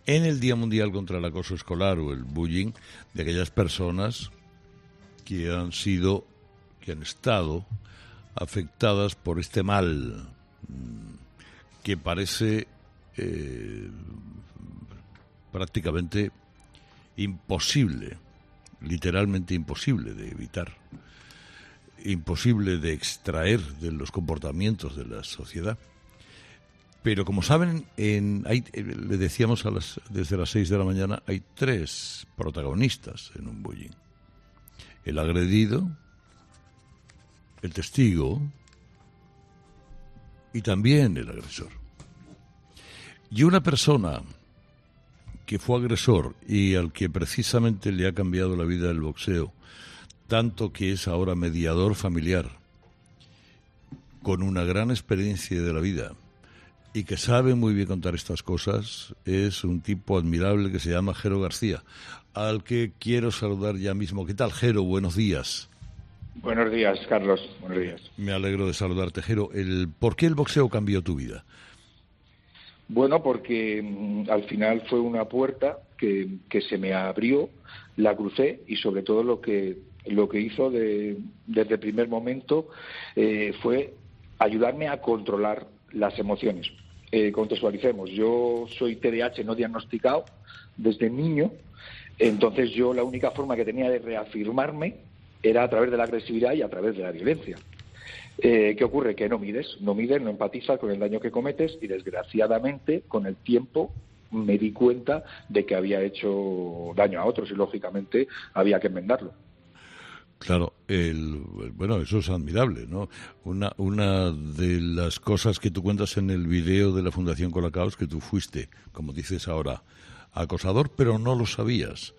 en el Día Mundial contra el Acoso Escolar o el bullying de aquellas personas que han estado afectadas por este mal que parece prácticamente imposible, literalmente imposible de evitar, imposible de extraer de los comportamientos de la sociedad. Pero como saben, le decíamos desde las 6 de la mañana, hay 3 protagonistas en un bullying: el agredido, el testigo y también el agresor. Y una persona que fue agresor y al que precisamente le ha cambiado la vida el boxeo, tanto que es ahora mediador familiar, con una gran experiencia de la vida y que sabe muy bien contar estas cosas, es un tipo admirable que se llama Jero García, al que quiero saludar ya mismo. ¿Qué tal, Jero? Buenos días. Buenos días, Carlos. Buenos días. Me alegro de saludarte, Jero. ¿Por qué el boxeo cambió tu vida? Bueno, porque al final fue una puerta que se me abrió, la crucé y sobre todo lo que hizo desde el primer momento fue ayudarme a controlar las emociones. Contextualicemos, yo soy TDAH no diagnosticado desde niño, entonces yo la única forma que tenía de reafirmarme era a través de la agresividad y a través de la violencia. ¿Qué ocurre? Que no mides, no empatizas con el daño que cometes y desgraciadamente con el tiempo me di cuenta de que había hecho daño a otros y lógicamente había que enmendarlo. Claro, bueno, eso es admirable, ¿no? Una de las cosas que tú cuentas en el video de la Fundación Colacao es que tú fuiste, como dices ahora, acosador, pero no lo sabías.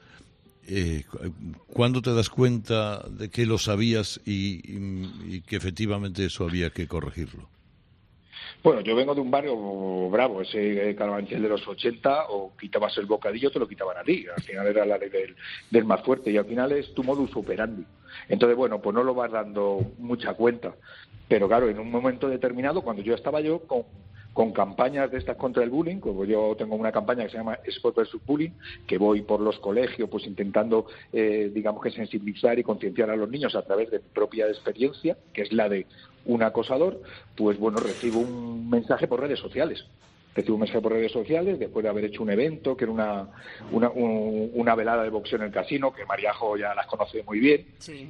¿Cuándo te das cuenta de que lo sabías y que efectivamente eso había que corregirlo? Bueno, yo vengo de un barrio bravo, ese Carabanchel de los 80, o quitabas el bocadillo, te lo quitaban a ti. Al final era la ley del más fuerte y al final es tu modus operandi. Entonces, bueno, pues no lo vas dando mucha cuenta. Pero claro, en un momento determinado, cuando yo estaba con campañas de estas contra el bullying, como yo tengo una campaña que se llama Sport vs Bullying, que voy por los colegios pues intentando, digamos que sensibilizar y concienciar a los niños a través de mi propia experiencia, que es la de un acosador, pues bueno, recibo un mensaje por redes sociales. Después de haber hecho un evento, que era una velada de boxeo en el casino, que Mariajo ya las conoce muy bien, sí.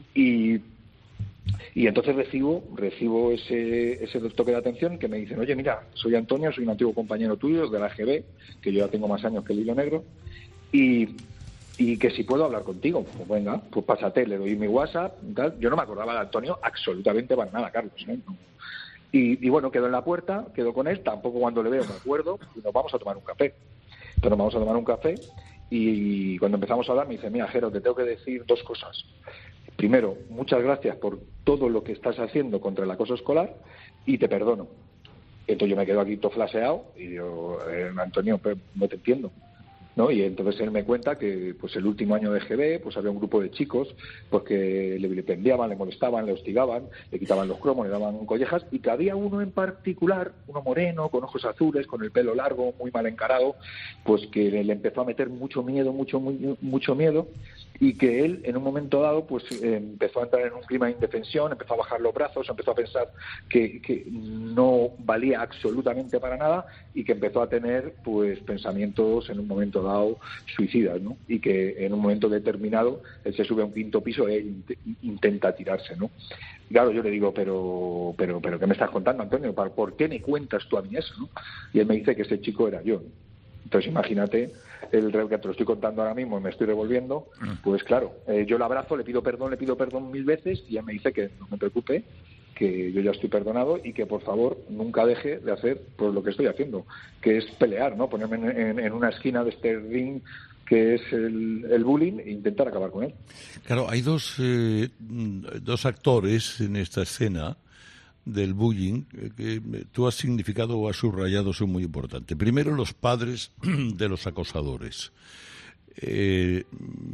Y entonces recibo ese toque de atención que me dicen: oye, mira, soy Antonio, soy un antiguo compañero tuyo de la AGB, que yo ya tengo más años que el hilo negro, y que si puedo hablar contigo. Pues venga, pues pásate, le doy mi WhatsApp y tal. Yo no me acordaba de Antonio absolutamente para nada, Carlos, ¿eh? Y bueno, quedo en la puerta, quedo con él, tampoco cuando le veo me acuerdo, y nos vamos a tomar un café. Entonces nos vamos a tomar un café y cuando empezamos a hablar me dice: mira, Jero, te tengo que decir 2 cosas. Primero, muchas gracias por todo lo que estás haciendo contra el acoso escolar y te perdono. Entonces yo me quedo aquí todo flaseado y digo: Antonio, pues no te entiendo, ¿no? Y entonces él me cuenta que pues el último año de GB pues había un grupo de chicos pues que le vilipendiaban, le molestaban, le hostigaban, le quitaban los cromos, le daban collejas, y que había uno en particular, uno moreno, con ojos azules, con el pelo largo, muy mal encarado, pues que le empezó a meter mucho miedo, y que él en un momento dado pues empezó a entrar en un clima de indefensión, empezó a bajar los brazos, empezó a pensar que no valía absolutamente para nada y que empezó a tener pues pensamientos en un momento dado suicidas, ¿no? Y que en un momento determinado él se sube a un 5.º piso e intenta tirarse, ¿no? Claro, yo le digo, pero ¿qué me estás contando, Antonio? ¿Por qué me cuentas tú a mí eso, no? Y él me dice que ese chico era yo. Entonces imagínate el que te lo estoy contando ahora mismo y me estoy revolviendo, pues claro, yo lo abrazo, le pido perdón 1000 veces y él me dice que no me preocupe, que yo ya estoy perdonado y que por favor nunca deje de hacer pues lo que estoy haciendo, que es pelear, ¿no? Ponerme en una esquina de este ring que es el bullying e intentar acabar con él. Claro, hay dos actores en esta escena del bullying que tú has significado o has subrayado son muy importantes. Primero, los padres de los acosadores. ¿Qué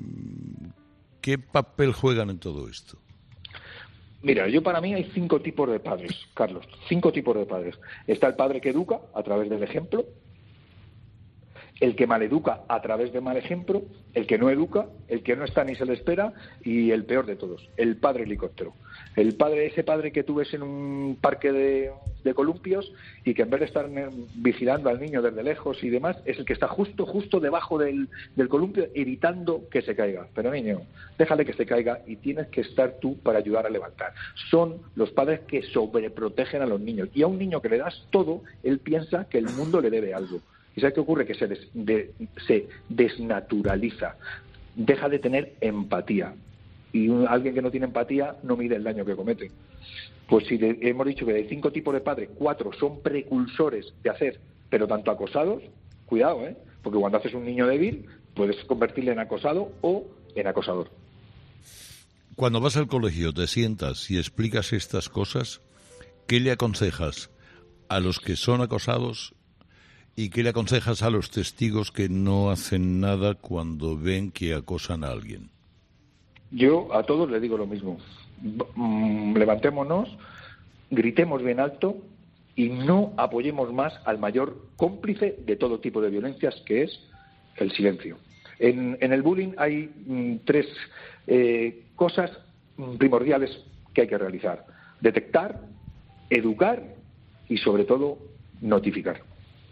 papel juegan en todo esto? Mira, para mí hay 5 tipos de padres, Carlos, 5 tipos de padres. Está el padre que educa a través del ejemplo, el que maleduca a través de mal ejemplo, el que no educa, el que no está ni se le espera, y el peor de todos, el padre helicóptero. Ese padre que tú ves en un parque de columpios y que en vez de estar vigilando al niño desde lejos y demás, es el que está justo debajo del columpio evitando que se caiga. Pero niño, déjale que se caiga y tienes que estar tú para ayudar a levantar. Son los padres que sobreprotegen a los niños, y a un niño que le das todo, él piensa que el mundo le debe algo. ¿Y sabes qué ocurre? Que se desnaturaliza, deja de tener empatía. Y alguien que no tiene empatía no mide el daño que comete. Pues si hemos dicho que de 5 tipos de padres, 4 son precursores de hacer, pero tanto acosados, cuidado, porque cuando haces un niño débil, puedes convertirle en acosado o en acosador. Cuando vas al colegio, te sientas y explicas estas cosas, ¿qué le aconsejas a los que son acosados? ¿Y qué le aconsejas a los testigos que no hacen nada cuando ven que acosan a alguien? Yo a todos les digo lo mismo. Levantémonos, gritemos bien alto y no apoyemos más al mayor cómplice de todo tipo de violencias, que es el silencio. En el bullying hay 3 cosas primordiales que hay que realizar: detectar, educar y, sobre todo, notificar.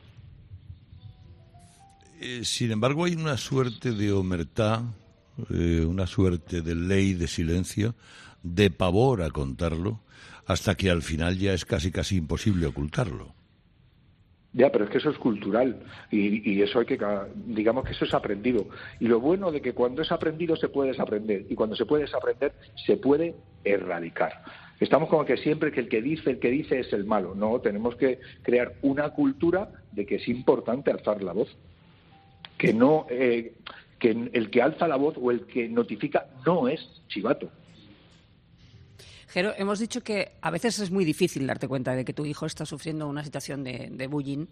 Sin embargo, hay una suerte de omertá, una suerte de ley de silencio, de pavor a contarlo, hasta que al final ya es casi imposible ocultarlo. Ya, pero es que eso es cultural y eso hay que, digamos que eso es aprendido. Y lo bueno de que cuando es aprendido se puede desaprender, y cuando se puede desaprender se puede erradicar. Estamos como que siempre que el que dice es el malo. No, tenemos que crear una cultura de que es importante alzar la voz. Que no, que el que alza la voz o el que notifica no es chivato. Jero, hemos dicho que a veces es muy difícil darte cuenta de que tu hijo está sufriendo una situación de bullying,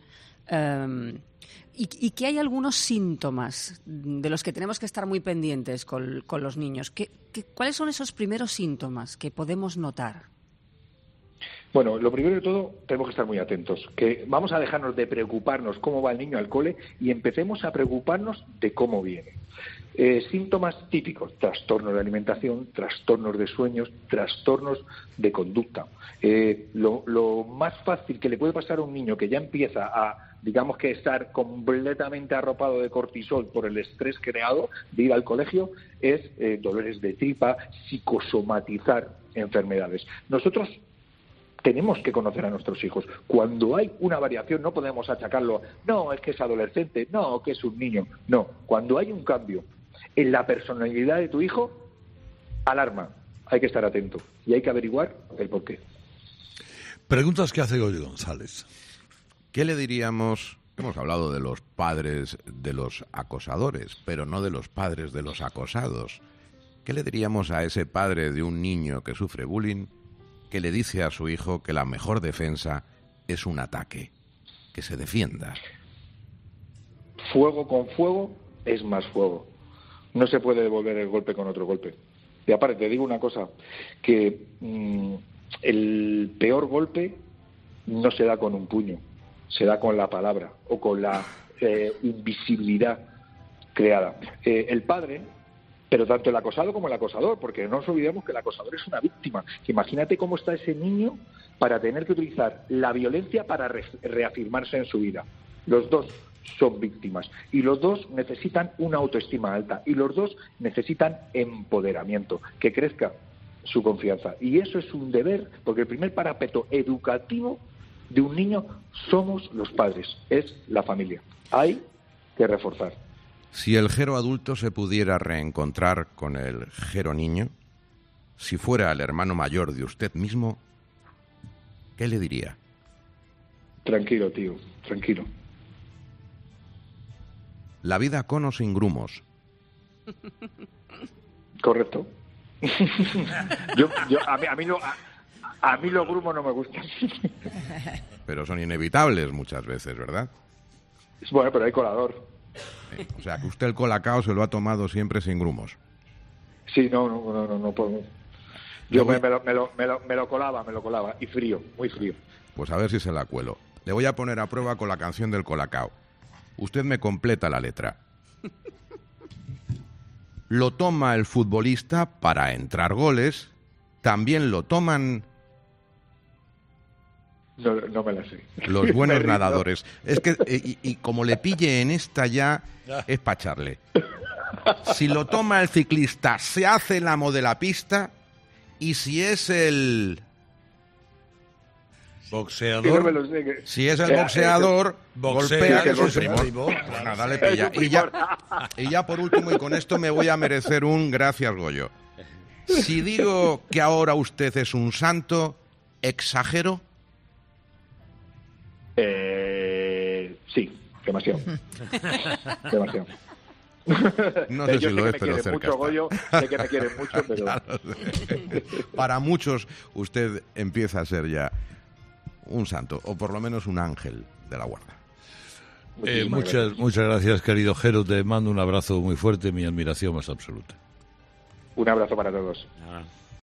y que hay algunos síntomas de los que tenemos que estar muy pendientes con los niños. ¿Cuáles son esos primeros síntomas que podemos notar? Bueno, lo primero de todo, tenemos que estar muy atentos, que vamos a dejarnos de preocuparnos cómo va el niño al cole y empecemos a preocuparnos de cómo viene. Síntomas típicos: trastornos de alimentación, trastornos de sueños, trastornos de conducta. Lo más fácil que le puede pasar a un niño que ya empieza a, digamos que estar completamente arropado de cortisol por el estrés creado de ir al colegio es dolores de tripa, psicosomatizar enfermedades. Nosotros tenemos que conocer a nuestros hijos. Cuando hay una variación no podemos achacarlo, no, es que es adolescente, no, que es un niño. No, cuando hay un cambio en la personalidad de tu hijo, alarma, hay que estar atento y hay que averiguar el porqué. Preguntas que hace Goyo González. ¿Qué le diríamos? Hemos hablado de los padres de los acosadores, pero no de los padres de los acosados. ¿Qué le diríamos a ese padre de un niño que sufre bullying, que le dice a su hijo que la mejor defensa es un ataque, que se defienda? Fuego con fuego es más fuego. No se puede devolver el golpe con otro golpe. Y aparte, te digo una cosa, que el peor golpe no se da con un puño, se da con la palabra o con la invisibilidad creada. El padre, pero tanto el acosado como el acosador, porque no nos olvidemos que el acosador es una víctima. Imagínate cómo está ese niño para tener que utilizar la violencia para reafirmarse en su vida. Los dos son víctimas y los dos necesitan una autoestima alta y los dos necesitan empoderamiento, que crezca su confianza. Y eso es un deber, porque el primer parapeto educativo de un niño somos los padres, es la familia. Hay que reforzar. Si el Jero adulto se pudiera reencontrar con el Jero niño, si fuera el hermano mayor de usted mismo, ¿qué le diría? Tranquilo, tío, tranquilo. La vida con o sin grumos. Correcto. A mí los grumos no me gustan. Pero son inevitables muchas veces, ¿verdad? Bueno, pero hay colador. O sea, que usted el colacao se lo ha tomado siempre sin grumos. Sí, no puedo. Yo me lo colaba, y frío, muy frío. Pues a ver si se la cuelo. Le voy a poner a prueba con la canción del colacao. Usted me completa la letra. Lo toma el futbolista para entrar goles. También lo toman No me la sé. los buenos nadadores. Es que, y como le pille en esta ya, es para echarle. Si lo toma el ciclista, se hace el amo de la pista. Y si es el... Boxeador. Sí, no me lo sé, Si es el boxeador, golpea que es un boxeo, primo. Pues nada, le pilla. Y ya por último, y con esto me voy a merecer un gracias, Goyo. Si digo que ahora usted es un santo, ¿exagero? Sí, demasiado. Demasiado. No sé Yo si lo sé es, que pero me quieren cerca mucho, está. Goyo, sé que me quieren mucho, pero... Ya lo sé. Para muchos, usted empieza a ser ya un santo, o por lo menos un ángel de la guarda. Muchas gracias, querido Jero. Te mando un abrazo muy fuerte, mi admiración más absoluta. Un abrazo para todos.